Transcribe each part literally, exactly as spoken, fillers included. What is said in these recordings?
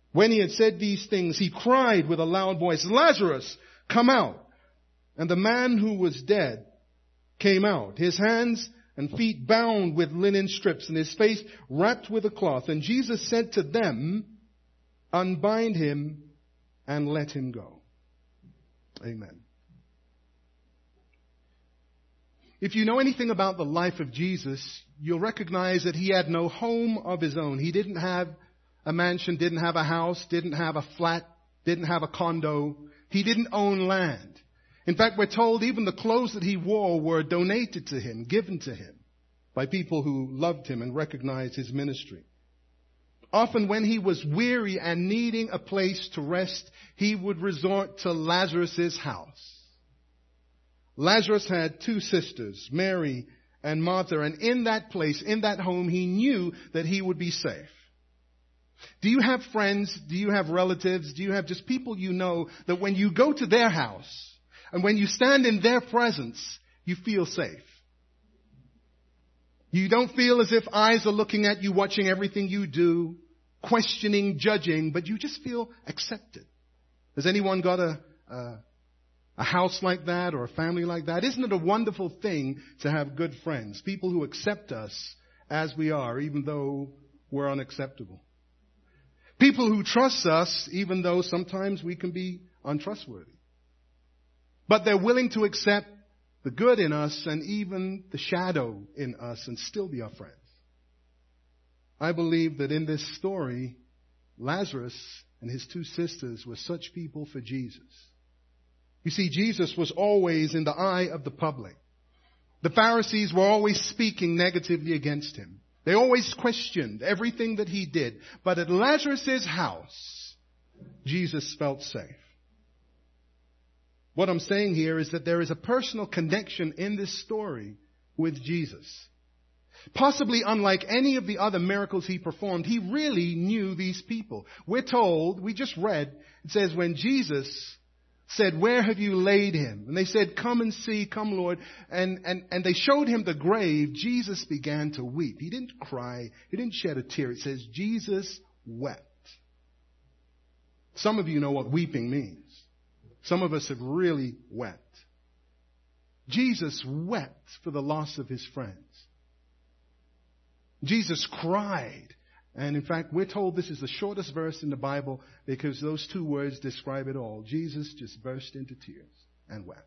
When he had said these things, he cried with a loud voice, "Lazarus, come out." And the man who was dead came out, his hands and feet bound with linen strips, and his face wrapped with a cloth. And Jesus said to them, "Unbind him and let him go." Amen. If you know anything about the life of Jesus, you'll recognize that he had no home of his own. He didn't have a mansion, didn't have a house, didn't have a flat, didn't have a condo. He didn't own land. In fact, we're told even the clothes that he wore were donated to him, given to him by people who loved him and recognized his ministry. Often when he was weary and needing a place to rest, he would resort to Lazarus' house. Lazarus had two sisters, Mary and Martha, and in that place, in that home, he knew that he would be safe. Do you have friends? Do you have relatives? Do you have just people you know that when you go to their house and when you stand in their presence, you feel safe? You don't feel as if eyes are looking at you, watching everything you do, questioning, judging, but you just feel accepted. Has anyone got a, a, a house like that or a family like that? Isn't it a wonderful thing to have good friends, people who accept us as we are, even though we're unacceptable? People who trust us, even though sometimes we can be untrustworthy. But they're willing to accept the good in us and even the shadow in us and still be our friends. I believe that in this story, Lazarus and his two sisters were such people for Jesus. You see, Jesus was always in the eye of the public. The Pharisees were always speaking negatively against him. They always questioned everything that he did. But at Lazarus' house, Jesus felt safe. What I'm saying here is that there is a personal connection in this story with Jesus. Possibly unlike any of the other miracles he performed, he really knew these people. We're told, we just read, it says when Jesus said, "Where have you laid him?" And they said, "Come and see, come Lord." And, and, and they showed him the grave. Jesus began to weep. He didn't cry. He didn't shed a tear. It says Jesus wept. Some of you know what weeping means. Some of us have really wept. Jesus wept for the loss of his friends. Jesus cried. And in fact, we're told this is the shortest verse in the Bible because those two words describe it all. Jesus just burst into tears and wept.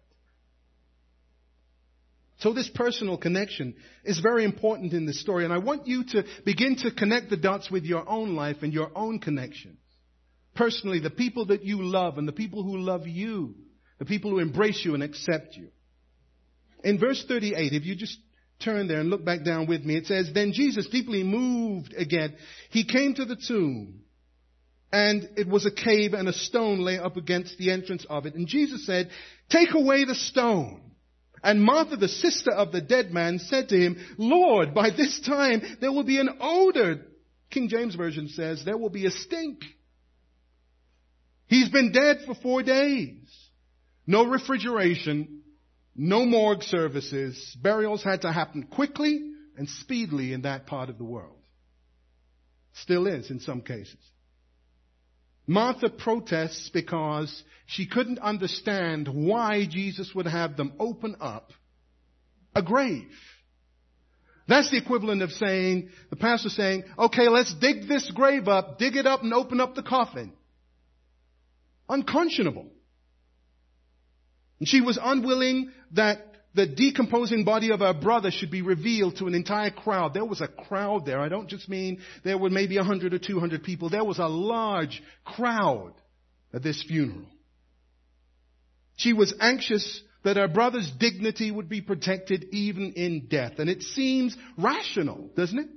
So this personal connection is very important in this story. And I want you to begin to connect the dots with your own life and your own connections. Personally, the people that you love and the people who love you, the people who embrace you and accept you. In verse thirty-eight, if you just turn there and look back down with me, it says, "Then Jesus, deeply moved again, he came to the tomb, and it was a cave, and a stone lay up against the entrance of it. And Jesus said, 'Take away the stone.' And Martha, the sister of the dead man, said to him, 'Lord, by this time there will be an odor.'" King James Version says, "There will be a stink. He's been dead for four days. No refrigeration, no morgue services. Burials had to happen quickly and speedily in that part of the world. Still is in some cases. Martha protests because she couldn't understand why Jesus would have them open up a grave. That's the equivalent of saying, the pastor saying, "Okay, let's dig this grave up, dig it up and open up the coffin." Unconscionable. And she was unwilling that the decomposing body of her brother should be revealed to an entire crowd. There was a crowd there. I don't just mean there were maybe a hundred or two hundred people. There was a large crowd at this funeral. She was anxious that her brother's dignity would be protected even in death. And it seems rational, doesn't it?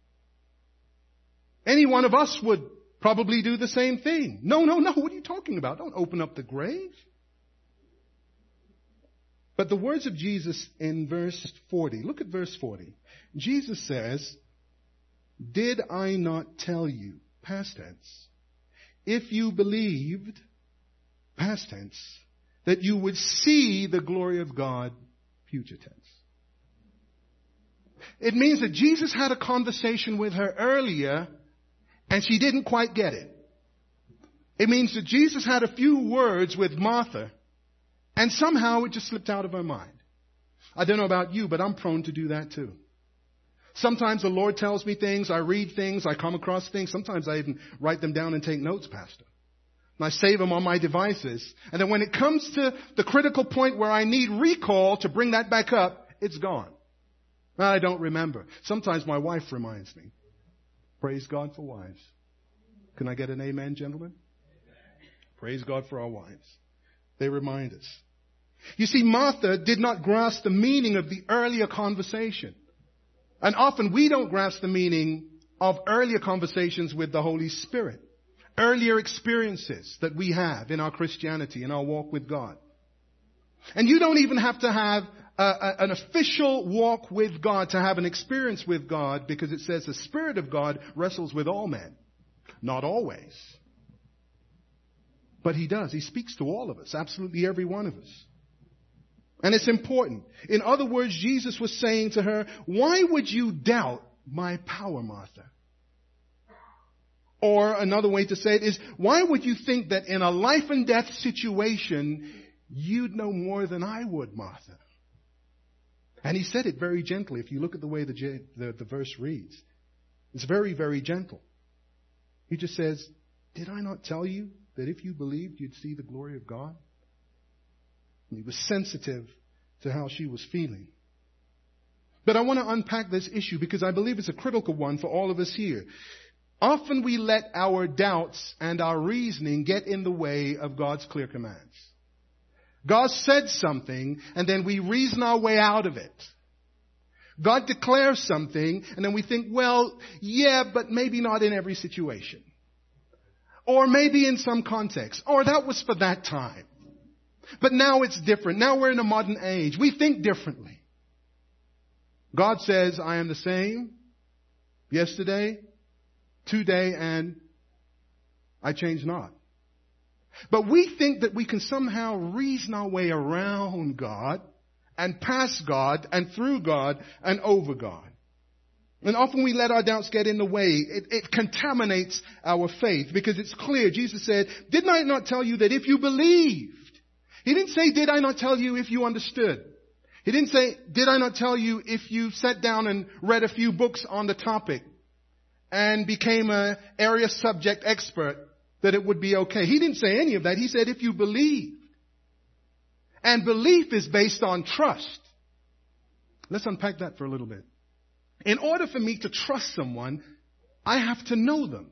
Any one of us would probably do the same thing. No, no, no. What are you talking about? Don't open up the grave. But the words of Jesus in verse forty, look at verse forty. Jesus says, "Did I not tell you," past tense, "if you believed," past tense, "that you would see the glory of God," future tense. It means that Jesus had a conversation with her earlier and she didn't quite get it. It means that Jesus had a few words with Martha, and somehow it just slipped out of her mind. I don't know about you, but I'm prone to do that too. Sometimes the Lord tells me things, I read things, I come across things. Sometimes I even write them down and take notes, Pastor. And I save them on my devices. And then when it comes to the critical point where I need recall to bring that back up, it's gone. I don't remember. Sometimes my wife reminds me. Praise God for wives. Can I get an amen, gentlemen? Praise God for our wives. They remind us. You see, Martha did not grasp the meaning of the earlier conversation. And often we don't grasp the meaning of earlier conversations with the Holy Spirit. Earlier experiences that we have in our Christianity, in our walk with God. And you don't even have to have a, a, an official walk with God to have an experience with God, because it says the Spirit of God wrestles with all men. Not always. But He does. He speaks to all of us. Absolutely every one of us. And it's important. In other words, Jesus was saying to her, why would you doubt my power, Martha? Or another way to say it is, why would you think that in a life and death situation, you'd know more than I would, Martha? And He said it very gently. If you look at the way the, the, the verse reads, it's very, very gentle. He just says, did I not tell you that if you believed, you'd see the glory of God? And He was sensitive to how she was feeling. But I want to unpack this issue because I believe it's a critical one for all of us here. Often we let our doubts and our reasoning get in the way of God's clear commands. God said something, and then we reason our way out of it. God declares something, and then we think, well, yeah, but maybe not in every situation. Or maybe in some context. Or that was for that time. But now it's different. Now we're in a modern age. We think differently. God says, I am the same yesterday, today, and I change not. But we think that we can somehow reason our way around God and past God and through God and over God. And often we let our doubts get in the way. It, it contaminates our faith because it's clear. Jesus said, didn't I not tell you that if you believed? He didn't say, did I not tell you if you understood? He didn't say, did I not tell you if you sat down and read a few books on the topic and became an area subject expert, that it would be okay? He didn't say any of that. He said, if you believed. And belief is based on trust. Let's unpack that for a little bit. In order for me to trust someone, I have to know them.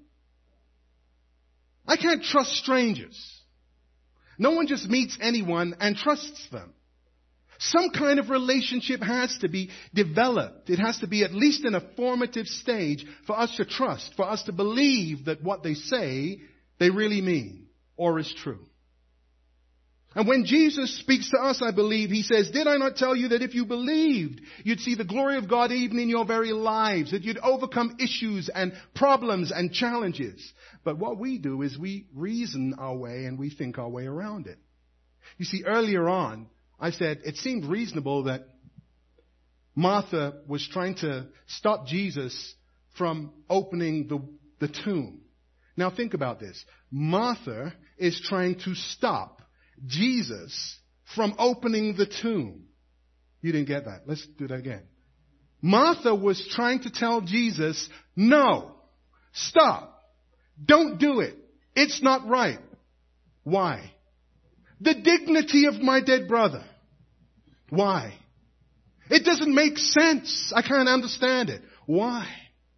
I can't trust strangers. No one just meets anyone and trusts them. Some kind of relationship has to be developed. It has to be at least in a formative stage for us to trust, for us to believe that what they say, they really mean or is true. And when Jesus speaks to us, I believe, He says, did I not tell you that if you believed, you'd see the glory of God even in your very lives, that you'd overcome issues and problems and challenges? But what we do is we reason our way and we think our way around it. You see, earlier on, I said it seemed reasonable that Martha was trying to stop Jesus from opening the, the tomb. Now think about this. Martha is trying to stop Jesus from opening the tomb. You didn't get that. Let's do that again. Martha was trying to tell Jesus, no, stop. Don't do it. It's not right. Why? The dignity of my dead brother. Why? It doesn't make sense. I can't understand it. Why?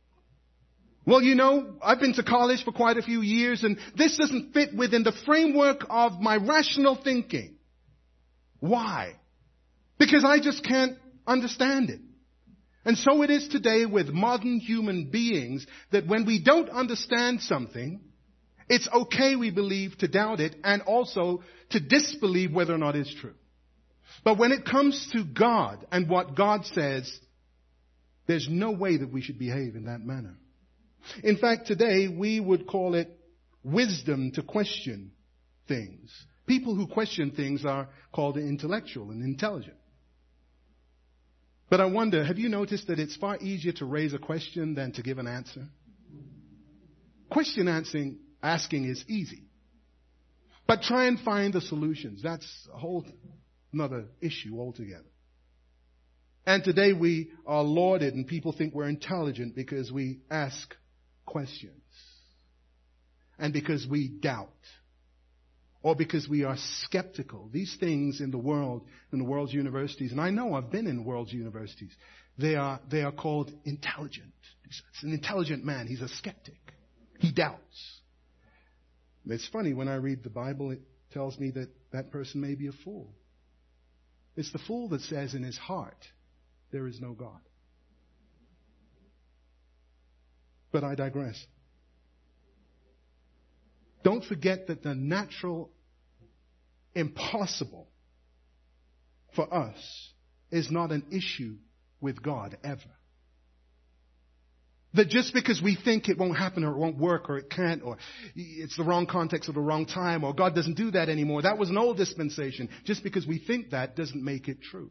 Well, you know, I've been to college for quite a few years, and this doesn't fit within the framework of my rational thinking. Why? Because I just can't understand it. And so it is today with modern human beings that when we don't understand something, it's okay, we believe, to doubt it and also to disbelieve whether or not it's true. But when it comes to God and what God says, there's no way that we should behave in that manner. In fact, today we would call it wisdom to question things. People who question things are called intellectual and intelligent. But I wonder, have you noticed that it's far easier to raise a question than to give an answer? Question answering, asking is easy. But try and find the solutions. That's a whole another issue altogether. And today we are lauded and people think we're intelligent because we ask questions. And because we doubt. Or because we are skeptical. These things in the world, in the world's universities, and I know I've been in world's universities, they are, they are called intelligent. It's an intelligent man. He's a skeptic. He doubts. It's funny, when I read the Bible, it tells me that that person may be a fool. It's the fool that says in his heart, there is no God. But I digress. Don't forget that the natural impossible for us is not an issue with God ever. That just because we think it won't happen or it won't work or it can't or it's the wrong context or the wrong time or God doesn't do that anymore. That was an old dispensation. Just because we think that doesn't make it true.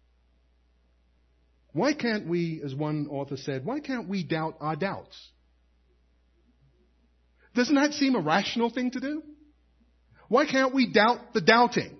Why can't we, as one author said, why can't we doubt our doubts? Doesn't that seem a rational thing to do? Why can't we doubt the doubting?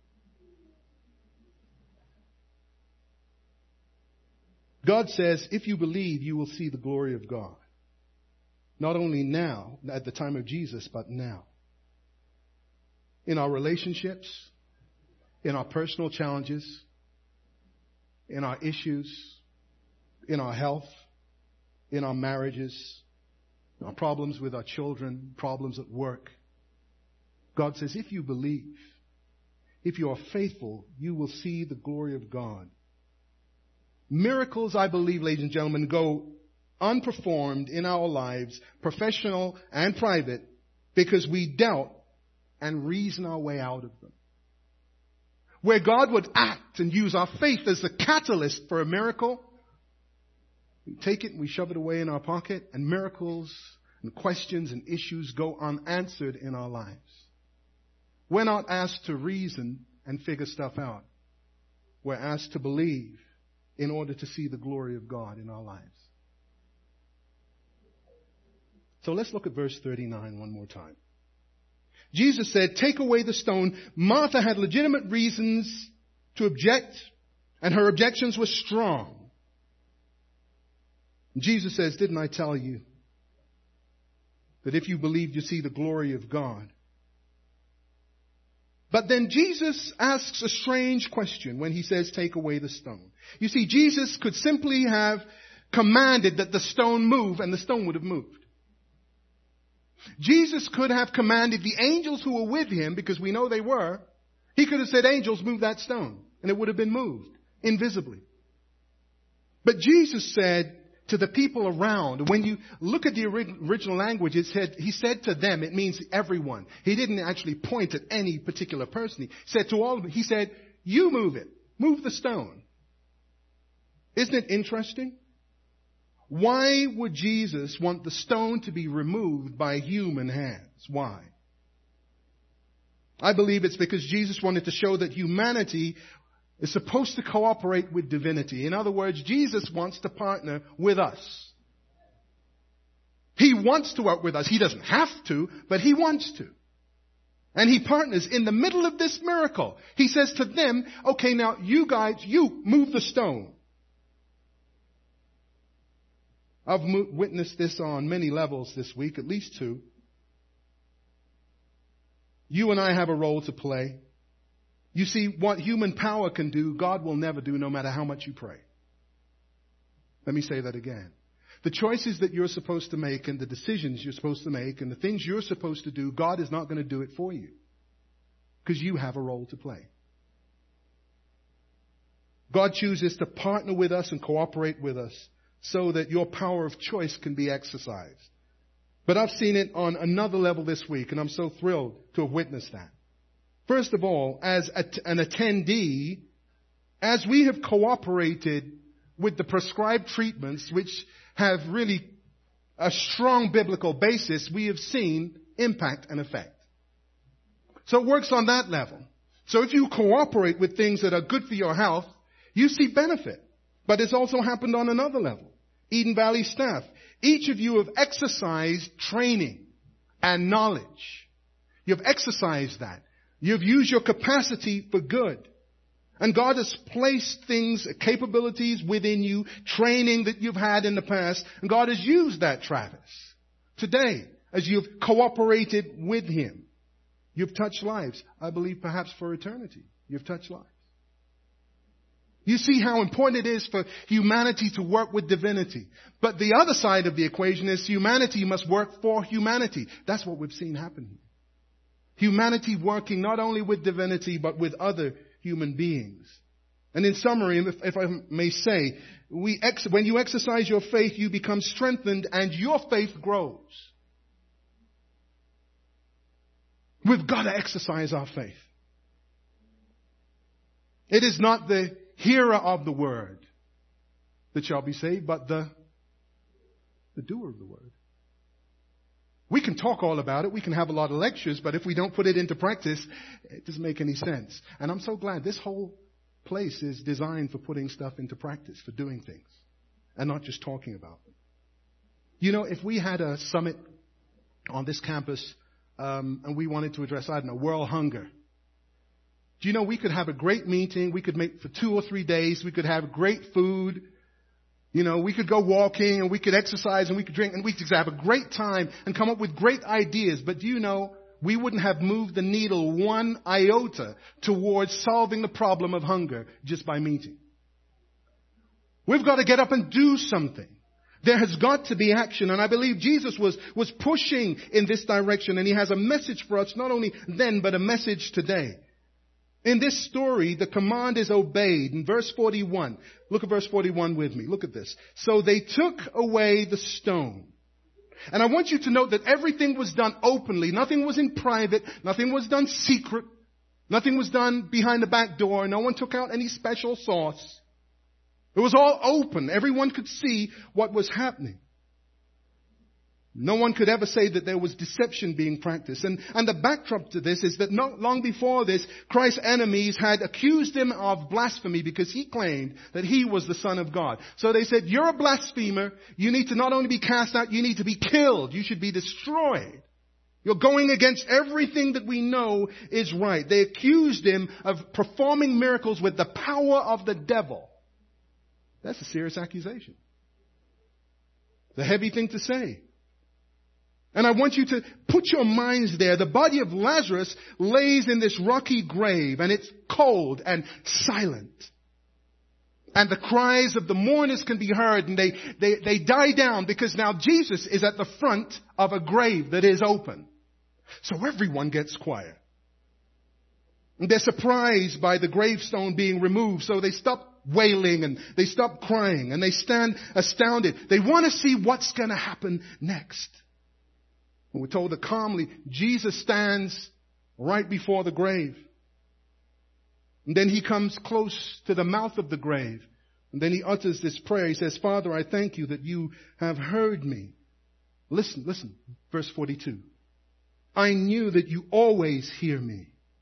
God says, if you believe, you will see the glory of God. Not only now, at the time of Jesus, but now. In our relationships, in our personal challenges, in our issues, in our health, in our marriages, our problems with our children, problems at work. God says, if you believe, if you are faithful, you will see the glory of God. Miracles, I believe, ladies and gentlemen, go unperformed in our lives, professional and private, because we doubt and reason our way out of them. Where God would act and use our faith as the catalyst for a miracle, we take it and we shove it away in our pocket, and miracles and questions and issues go unanswered in our lives. We're not asked to reason and figure stuff out. We're asked to believe in order to see the glory of God in our lives. So let's look at verse thirty-nine one more time. Jesus said, take away the stone. Martha had legitimate reasons to object, and her objections were strong. Jesus says, didn't I tell you that if you believe, you see the glory of God? But then Jesus asks a strange question when he says, take away the stone. You see, Jesus could simply have commanded that the stone move, and the stone would have moved. Jesus could have commanded the angels who were with him, because we know they were. He could have said, angels, move that stone, and it would have been moved invisibly. But Jesus said to the people around, when you look at the original language, it said, he said to them, it means everyone. He didn't actually point at any particular person. He said to all of them, he said, you move it. Move the stone. Isn't it interesting? Why would Jesus want the stone to be removed by human hands? Why? I believe it's because Jesus wanted to show that humanity is supposed to cooperate with divinity. In other words, Jesus wants to partner with us. He wants to work with us. He doesn't have to, but he wants to. And he partners in the middle of this miracle. He says to them, okay, now you guys, you move the stone. I've witnessed this on many levels this week, at least two. You and I have a role to play. You see, what human power can do, God will never do, no matter how much you pray. Let me say that again. The choices that you're supposed to make and the decisions you're supposed to make and the things you're supposed to do, God is not going to do it for you. Because you have a role to play. God chooses to partner with us and cooperate with us so that your power of choice can be exercised. But I've seen it on another level this week, and I'm so thrilled to have witnessed that. First of all, as an attendee, as we have cooperated with the prescribed treatments, which have really a strong biblical basis, we have seen impact and effect. So it works on that level. So if you cooperate with things that are good for your health, you see benefit. But it's also happened on another level. Eden Valley staff, each of you have exercised training and knowledge. You've exercised that. You've used your capacity for good. And God has placed things, capabilities within you, training that you've had in the past. And God has used that, Travis. Today, as you've cooperated with Him, you've touched lives. I believe perhaps for eternity, you've touched lives. You see how important it is for humanity to work with divinity. But the other side of the equation is humanity must work for humanity. That's what we've seen happen here. Humanity working not only with divinity, but with other human beings. And in summary, if, if I may say, we ex- when you exercise your faith, you become strengthened and your faith grows. We've got to exercise our faith. It is not the hearer of the word that shall be saved, but the, the doer of the word. We can talk all about it. We can have a lot of lectures, but if we don't put it into practice, it doesn't make any sense. And I'm so glad this whole place is designed for putting stuff into practice, for doing things, and not just talking about them. You know, if we had a summit on this campus, um, and we wanted to address, I don't know, world hunger, do you know we could have a great meeting? We could make for two or three days. We could have great food. You know, we could go walking and we could exercise and we could drink and we could have a great time and come up with great ideas. But do you know, we wouldn't have moved the needle one iota towards solving the problem of hunger just by meeting. We've got to get up and do something. There has got to be action. And I believe Jesus was, was pushing in this direction. And He has a message for us, not only then, but a message today. In this story, the command is obeyed. In verse forty-one, look at verse forty-one with me. Look at this. So they took away the stone. And I want you to note that everything was done openly. Nothing was in private. Nothing was done secret. Nothing was done behind the back door. No one took out any special sauce. It was all open. Everyone could see what was happening. No one could ever say that there was deception being practiced. And, and the backdrop to this is that not long before this, Christ's enemies had accused Him of blasphemy because He claimed that He was the Son of God. So they said, you're a blasphemer. You need to not only be cast out, you need to be killed. You should be destroyed. You're going against everything that we know is right. They accused Him of performing miracles with the power of the devil. That's a serious accusation. It's a heavy thing to say. And I want you to put your minds there. The body of Lazarus lays in this rocky grave, and it's cold and silent. And the cries of the mourners can be heard, and they, they, they die down because now Jesus is at the front of a grave that is open. So everyone gets quiet. And they're surprised by the gravestone being removed, so they stop wailing and they stop crying and they stand astounded. They want to see what's going to happen next. And we're told that calmly, Jesus stands right before the grave. And then He comes close to the mouth of the grave. And then He utters this prayer. He says, Father, I thank You that You have heard me. Listen, listen, verse forty-two. I knew that You always hear me.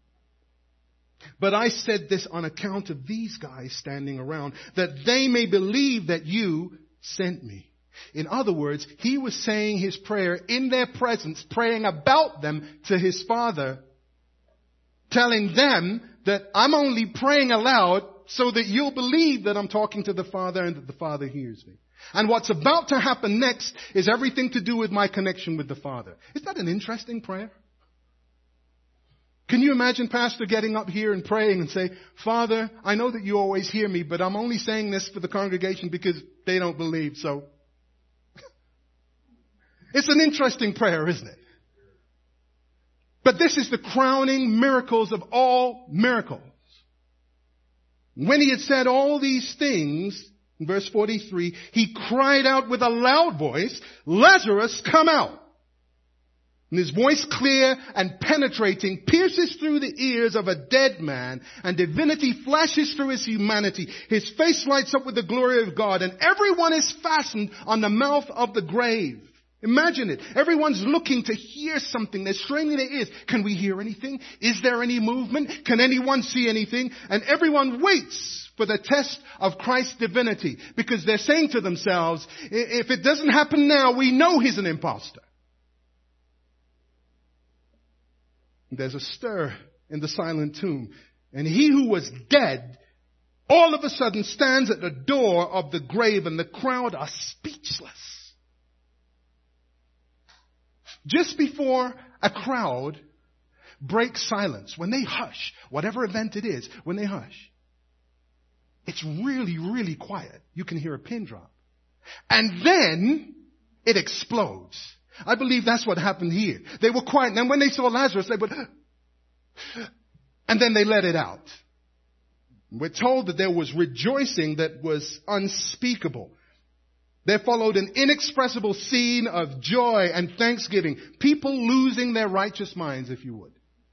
But I said this on account of these guys standing around, that they may believe that You sent me. In other words, He was saying His prayer in their presence, praying about them to His Father, telling them that I'm only praying aloud so that you'll believe that I'm talking to the Father and that the Father hears me. And what's about to happen next is everything to do with my connection with the Father. Isn't that an interesting prayer? Can you imagine Pastor getting up here and praying and say, Father, I know that You always hear me, but I'm only saying this for the congregation because they don't believe, so... It's an interesting prayer, isn't it? But this is the crowning miracles of all miracles. When He had said all these things, in verse forty-three, He cried out with a loud voice, Lazarus, come out. And His voice, clear and penetrating, pierces through the ears of a dead man, and divinity flashes through His humanity. His face lights up with the glory of God, and everyone is fastened on the mouth of the grave. Imagine it. Everyone's looking to hear something. They're straining their ears. Can we hear anything? Is there any movement? Can anyone see anything? And everyone waits for the test of Christ's divinity, because they're saying to themselves, if it doesn't happen now, we know He's an imposter. There's a stir in the silent tomb. And he who was dead all of a sudden stands at the door of the grave, and the crowd are speechless. Just before a crowd breaks silence, when they hush, whatever event it is, when they hush, it's really, really quiet. You can hear a pin drop. And then it explodes. I believe that's what happened here. They were quiet, and then when they saw Lazarus, they would, and then they let it out. We're told that there was rejoicing that was unspeakable. There followed an inexpressible scene of joy and thanksgiving. People losing their righteous minds, if you would.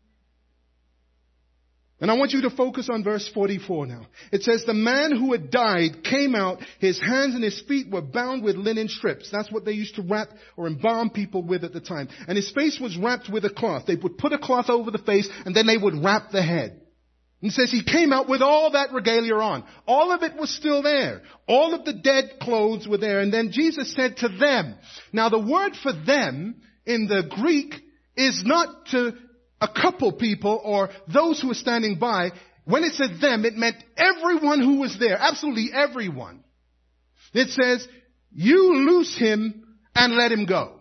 And I want you to focus on verse forty-four now. It says, the man who had died came out, his hands and his feet were bound with linen strips. That's what they used to wrap or embalm people with at the time. And his face was wrapped with a cloth. They would put a cloth over the face, and then they would wrap the head. And it says he came out with all that regalia on. All of it was still there. All of the dead clothes were there. And then Jesus said to them. Now the word for them in the Greek is not to a couple people or those who were standing by. When it said them, it meant everyone who was there. Absolutely everyone. It says, you loose him and let him go.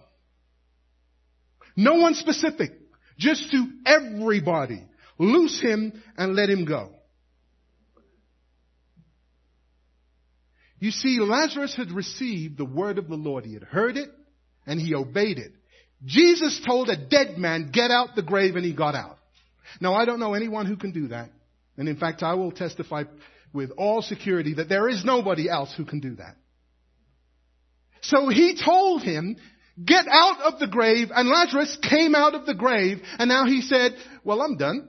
No one specific. Just to everybody. Loose him and let him go. You see, Lazarus had received the word of the Lord. He had heard it and he obeyed it. Jesus told a dead man, get out the grave, and he got out. Now, I don't know anyone who can do that. And in fact, I will testify with all security that there is nobody else who can do that. So he told him, get out of the grave, and Lazarus came out of the grave, and now he said, well, I'm done.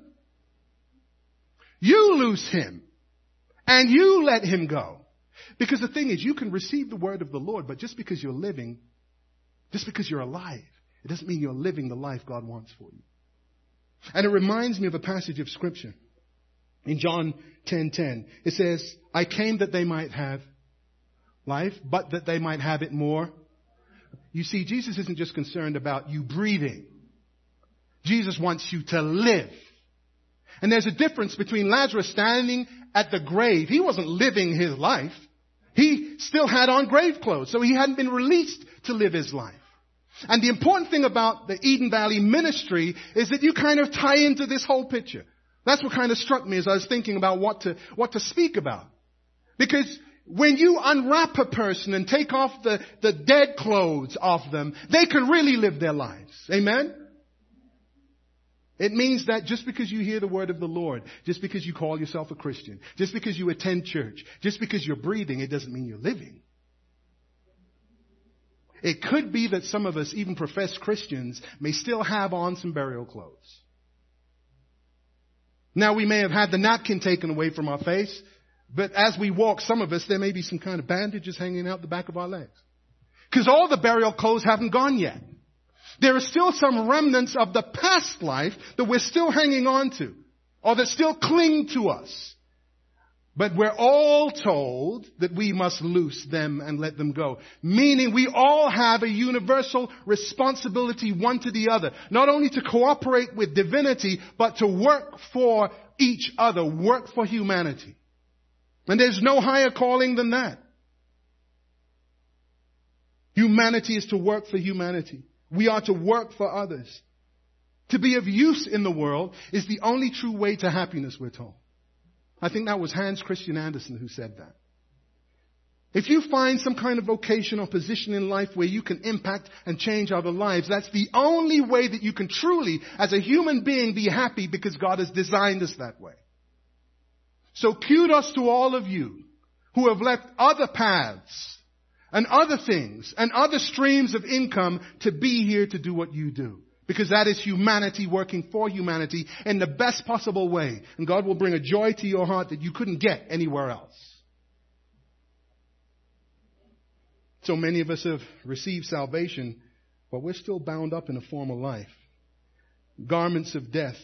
You loose him, and you let him go. Because the thing is, you can receive the word of the Lord, but just because you're living, just because you're alive, it doesn't mean you're living the life God wants for you. And it reminds me of a passage of Scripture. In John ten ten, it says, I came that they might have life, but that they might have it more. You see, Jesus isn't just concerned about you breathing. Jesus wants you to live. And there's a difference between Lazarus standing at the grave. He wasn't living his life. He still had on grave clothes, so he hadn't been released to live his life. And the important thing about the Eden Valley ministry is that you kind of tie into this whole picture. That's what kind of struck me as I was thinking about what to, what to speak about. Because when you unwrap a person and take off the, the dead clothes off them, they can really live their lives. Amen? It means that just because you hear the word of the Lord, just because you call yourself a Christian, just because you attend church, just because you're breathing, it doesn't mean you're living. It could be that some of us, even professed Christians, may still have on some burial clothes. Now, we may have had the napkin taken away from our face, but as we walk, some of us, there may be some kind of bandages hanging out the back of our legs. Because all the burial clothes haven't gone yet. There are still some remnants of the past life that we're still hanging on to, or that still cling to us. But we're all told that we must loose them and let them go. Meaning we all have a universal responsibility one to the other. Not only to cooperate with divinity, but to work for each other. Work for humanity. And there's no higher calling than that. Humanity is to work for humanity. We are to work for others. To be of use in the world is the only true way to happiness, we're told. I think that was Hans Christian Andersen who said that. If you find some kind of vocation or position in life where you can impact and change other lives, that's the only way that you can truly, as a human being, be happy, because God has designed us that way. So kudos to all of you who have left other paths and other things and other streams of income to be here to do what you do. Because that is humanity working for humanity in the best possible way. And God will bring a joy to your heart that you couldn't get anywhere else. So many of us have received salvation, but we're still bound up in a former life. Garments of death.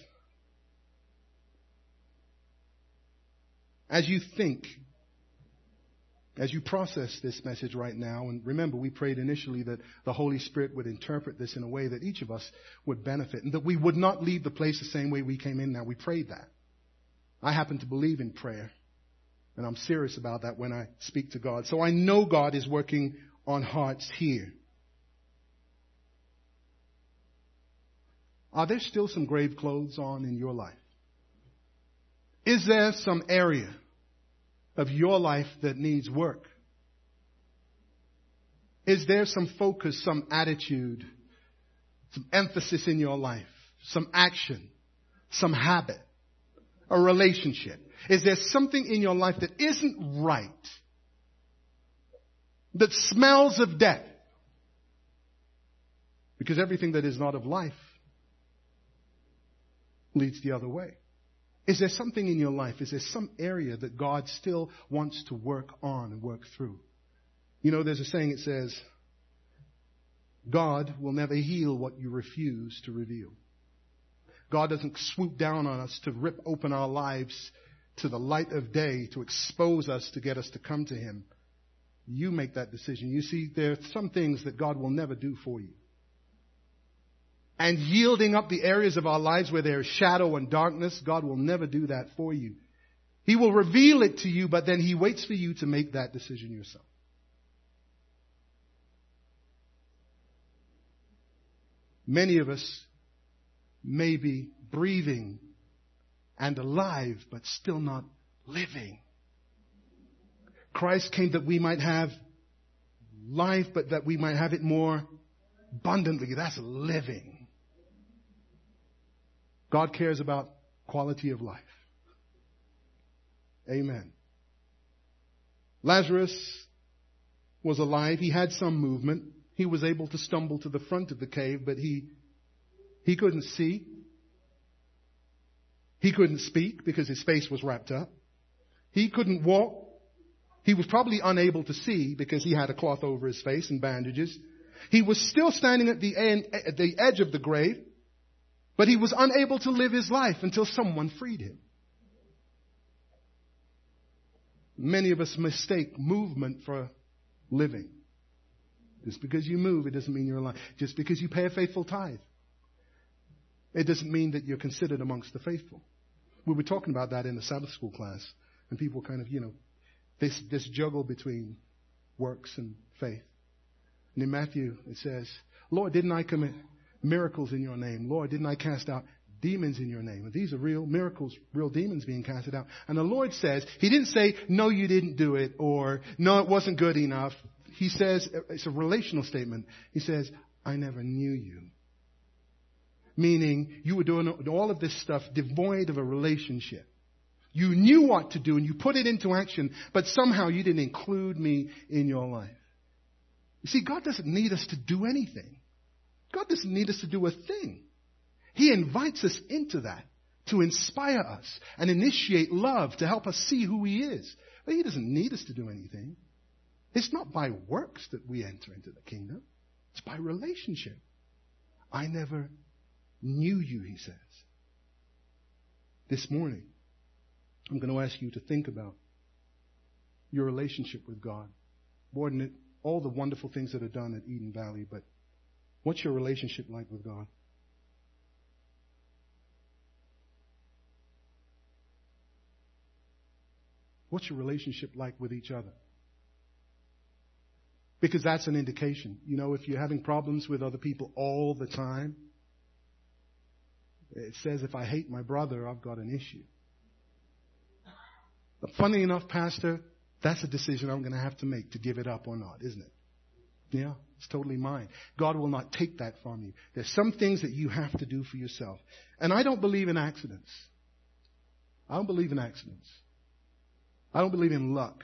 As you think as you process this message right now, and remember, we prayed initially that the Holy Spirit would interpret this in a way that each of us would benefit, and that we would not leave the place the same way we came in. Now, we prayed that. I happen to believe in prayer, and I'm serious about that when I speak to God. So I know God is working on hearts here. Are there still some grave clothes on in your life? Is there some area of your life that needs work? Is there some focus, some attitude, some emphasis in your life, some action, some habit, a relationship? Is there something in your life that isn't right, that smells of death? Because everything that is not of life leads the other way. Is there something in your life? Is there some area that God still wants to work on and work through? You know, there's a saying, it says, God will never heal what you refuse to reveal. God doesn't swoop down on us to rip open our lives to the light of day, to expose us, to get us to come to Him. You make that decision. You see, there are some things that God will never do for you. And yielding up the areas of our lives where there is shadow and darkness, God will never do that for you. He will reveal it to you, but then He waits for you to make that decision yourself. Many of us may be breathing and alive, but still not living. Christ came that we might have life, but that we might have it more abundantly. That's living. God cares about quality of life. Amen. Lazarus was alive. He had some movement. He was able to stumble to the front of the cave, but he, he couldn't see. He couldn't speak because his face was wrapped up. He couldn't walk. He was probably unable to see because he had a cloth over his face and bandages. He was still standing at the end, at the edge of the grave, but he was unable to live his life until someone freed him. Many of us mistake movement for living. Just because you move, it doesn't mean you're alive. Just because you pay a faithful tithe, it doesn't mean that you're considered amongst the faithful. We were talking about that in the Sabbath school class, and people kind of, you know, this, this juggle between works and faith. And in Matthew, it says, Lord, didn't I commit miracles in your name? Lord, didn't I cast out demons in your name? And these are real miracles, real demons being casted out. And the Lord says, He didn't say, no, you didn't do it, or no, it wasn't good enough. He says, it's a relational statement. He says, I never knew you. Meaning, you were doing all of this stuff devoid of a relationship. You knew what to do and you put it into action, but somehow you didn't include me in your life. You see, God doesn't need us to do anything. God doesn't need us to do a thing. He invites us into that to inspire us and initiate love to help us see who He is. But He doesn't need us to do anything. It's not by works that we enter into the kingdom. It's by relationship. I never knew you, He says. This morning, I'm going to ask you to think about your relationship with God. More than all the wonderful things that are done at Eden Valley, but what's your relationship like with God? What's your relationship like with each other? Because that's an indication. You know, if you're having problems with other people all the time, it says if I hate my brother, I've got an issue. But funny enough, Pastor, that's a decision I'm going to have to make to give it up or not, isn't it? Yeah, it's totally mine. God will not take that from you. There's some things that you have to do for yourself. And I don't believe in accidents. I don't believe in accidents. I don't believe in luck.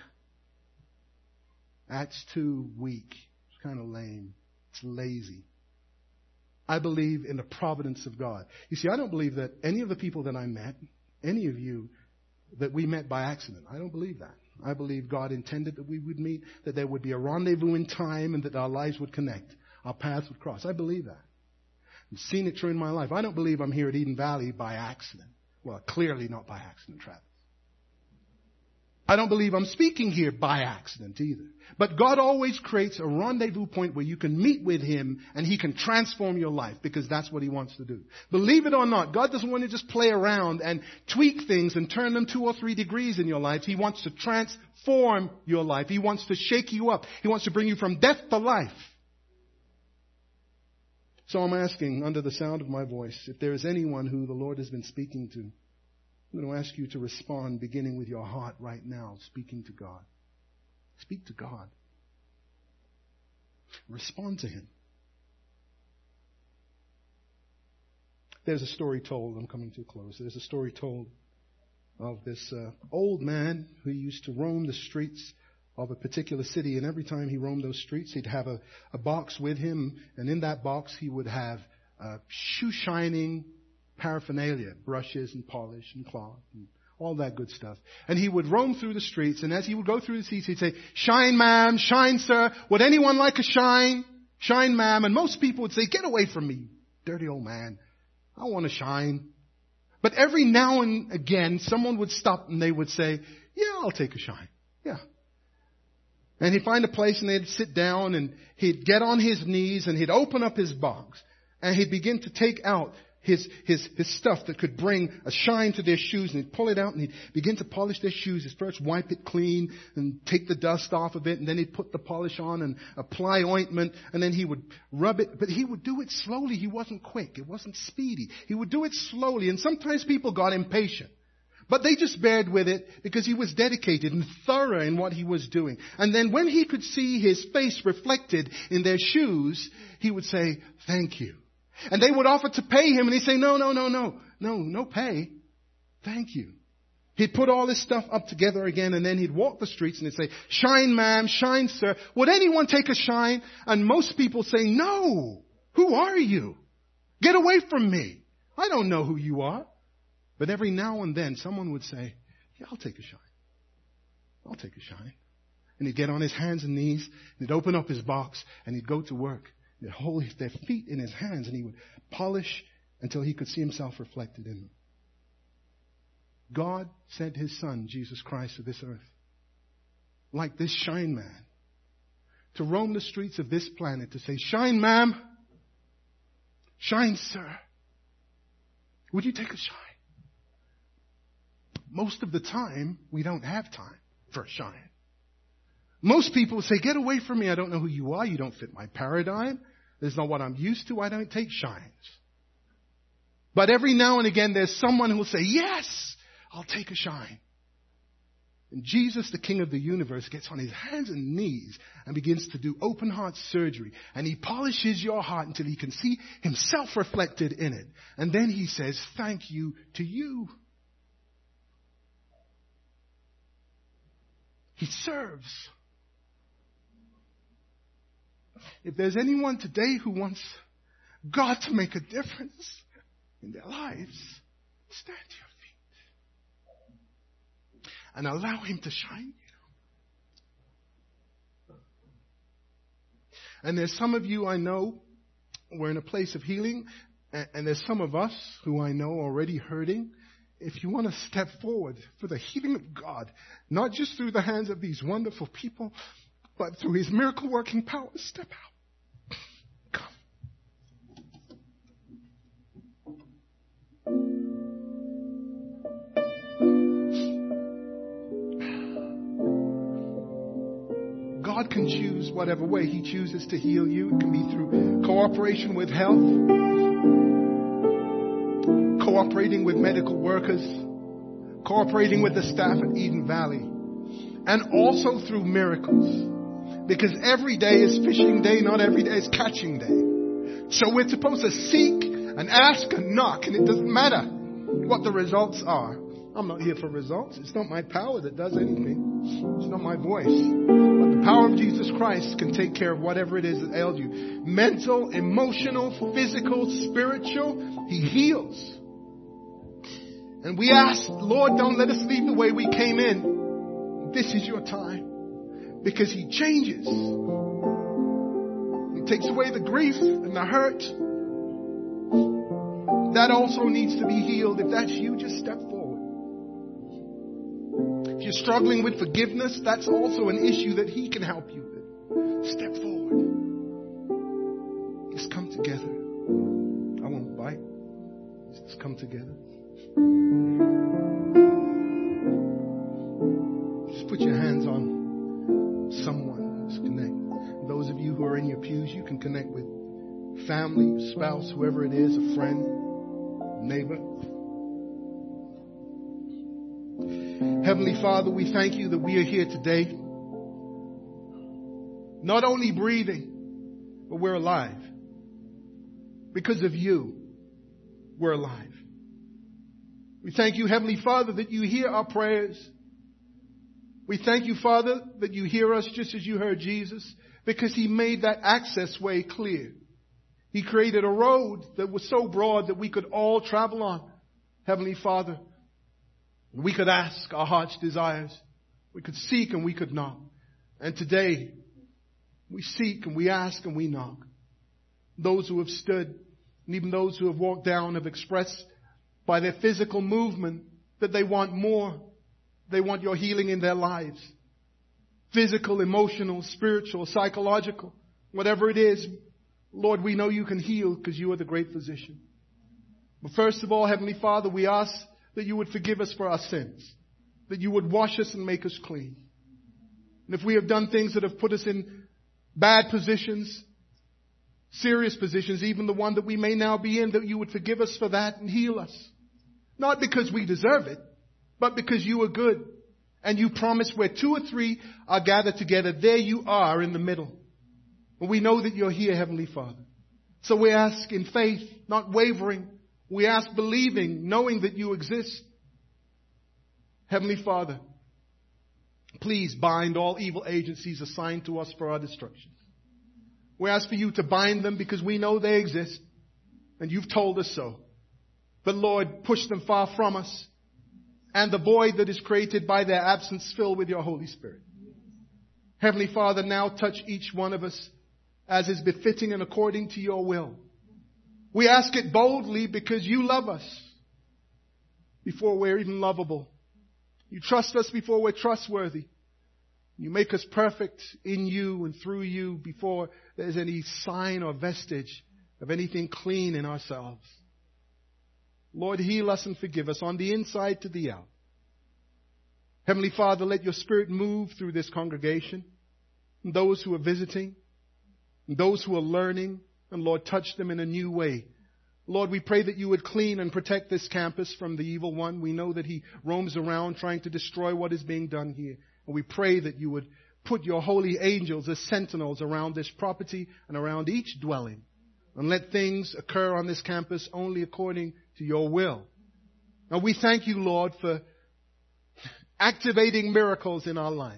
That's too weak. It's kind of lame. It's lazy. I believe in the providence of God. You see, I don't believe that any of the people that I met, any of you, that we met by accident. I don't believe that. I believe God intended that we would meet, that there would be a rendezvous in time, and that our lives would connect. Our paths would cross. I believe that. I've seen it true in my life. I don't believe I'm here at Eden Valley by accident. Well, clearly not by accident, Travis. I don't believe I'm speaking here by accident either. But God always creates a rendezvous point where you can meet with Him and He can transform your life, because that's what He wants to do. Believe it or not, God doesn't want to just play around and tweak things and turn them two or three degrees in your life. He wants to transform your life. He wants to shake you up. He wants to bring you from death to life. So I'm asking, under the sound of my voice, if there is anyone who the Lord has been speaking to, I'm going to ask you to respond, beginning with your heart right now, speaking to God. Speak to God. Respond to Him. There's a story told, I'm coming to a close. There's a story told of this uh, old man who used to roam the streets of a particular city, and every time he roamed those streets, he'd have a, a box with him, and in that box he would have uh, shoe shining paraphernalia, brushes and polish and cloth and all that good stuff. And he would roam through the streets, and as he would go through the streets, he'd say, "Shine, ma'am, shine, sir. Would anyone like a shine? Shine, ma'am." And most people would say, "Get away from me, dirty old man. I want to shine." But every now and again, someone would stop and they would say, "Yeah, I'll take a shine. Yeah." And he'd find a place and they'd sit down, and he'd get on his knees and he'd open up his box and he'd begin to take out his, his, his stuff that could bring a shine to their shoes, and he'd pull it out and he'd begin to polish their shoes. He'd first wipe it clean and take the dust off of it, and then he'd put the polish on and apply ointment, and then he would rub it. But he would do it slowly. He wasn't quick. It wasn't speedy. He would do it slowly, and sometimes people got impatient. But they just bared with it because he was dedicated and thorough in what he was doing. And then when he could see his face reflected in their shoes, he would say, "Thank you." And they would offer to pay him, and he'd say, "No, no, no, no, no, no pay. Thank you." He'd put all this stuff up together again, and then he'd walk the streets and he'd say, "Shine, ma'am, shine, sir. Would anyone take a shine?" And most people say, "No. Who are you? Get away from me. I don't know who you are." But every now and then, someone would say, "Yeah, I'll take a shine. I'll take a shine." And he'd get on his hands and knees, and he'd open up his box, and he'd go to work. He'd hold their feet in his hands, and he would polish until he could see himself reflected in them. God sent His Son, Jesus Christ, to this earth, like this shine man, to roam the streets of this planet, to say, "Shine, ma'am. Shine, sir. Would you take a shine?" Most of the time, we don't have time for a shine. Most people say, "Get away from me. I don't know who you are. You don't fit my paradigm. That's not what I'm used to. I don't take shines." But every now and again, there's someone who will say, "Yes, I'll take a shine." And Jesus, the King of the universe, gets on his hands and knees and begins to do open heart surgery. And he polishes your heart until he can see himself reflected in it. And then he says, "Thank you to you." He serves. If there's anyone today who wants God to make a difference in their lives, stand to your feet and allow Him to shine you. And there's some of you I know, we're in a place of healing, and there's some of us who I know already hurting. If you want to step forward for the healing of God, not just through the hands of these wonderful people, but through His miracle working power, step out. Come. God can choose whatever way He chooses to heal you. It can be through cooperation with health, cooperating with medical workers, cooperating with the staff at Eden Valley, and also through miracles. Because every day is fishing day, not every day is catching day. So we're supposed to seek and ask and knock, and it doesn't matter what the results are. I'm not here for results. It's not my power that does anything. It's not my voice. But the power of Jesus Christ can take care of whatever it is that ails you. Mental, emotional, physical, spiritual. He heals. And we ask, "Lord, don't let us leave the way we came in. This is your time." Because He changes. He takes away the grief and the hurt. That also needs to be healed. If that's you, just step forward. If you're struggling with forgiveness, that's also an issue that He can help you with. Step forward. Let's come together. I won't bite. Let's come together. Just put your hands on someone. Just connect. Those of you who are in your pews, you can connect with family, spouse, whoever it is, a friend, neighbor. Heavenly Father, we thank you that we are here today. Not only breathing, but we're alive. Because of you, we're alive. We thank you, Heavenly Father, that you hear our prayers. We thank you, Father, that you hear us just as you heard Jesus, because He made that access way clear. He created a road that was so broad that we could all travel on. Heavenly Father, we could ask our heart's desires. We could seek and we could knock. And today, we seek and we ask and we knock. Those who have stood and even those who have walked down have expressed by their physical movement that they want more. They want your healing in their lives. Physical, emotional, spiritual, psychological, whatever it is. Lord, we know you can heal because you are the great physician. But first of all, Heavenly Father, we ask that you would forgive us for our sins, that you would wash us and make us clean. And if we have done things that have put us in bad positions, serious positions, even the one that we may now be in, that you would forgive us for that and heal us. Not because we deserve it, but because you are good. And you promise where two or three are gathered together, there you are in the middle. And we know that you're here, Heavenly Father. So we ask in faith, not wavering. We ask believing, knowing that you exist. Heavenly Father, please bind all evil agencies assigned to us for our destruction. We ask for you to bind them because we know they exist. And you've told us so. But Lord, push them far from us. And the void that is created by their absence fill with your Holy Spirit. Heavenly Father, now touch each one of us as is befitting and according to your will. We ask it boldly because you love us before we're even lovable. You trust us before we're trustworthy. You make us perfect in you and through you before there's any sign or vestige of anything clean in ourselves. Lord, heal us and forgive us on the inside to the out. Heavenly Father, let your Spirit move through this congregation, and those who are visiting, and those who are learning, and Lord, touch them in a new way. Lord, we pray that you would clean and protect this campus from the evil one. We know that he roams around trying to destroy what is being done here. And we pray that you would put your holy angels as sentinels around this property and around each dwelling. And let things occur on this campus only according to your will. Now we thank you, Lord, for activating miracles in our lives.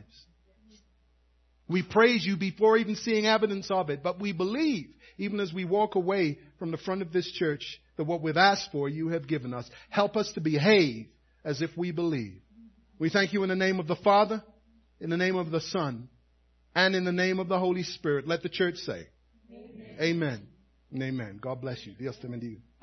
We praise you before even seeing evidence of it, but we believe, even as we walk away from the front of this church, that what we've asked for, you have given us. Help us to behave as if we believe. We thank you in the name of the Father, in the name of the Son, and in the name of the Holy Spirit. Let the church say, Amen. Amen. And amen. God bless you. Dios te bendiga.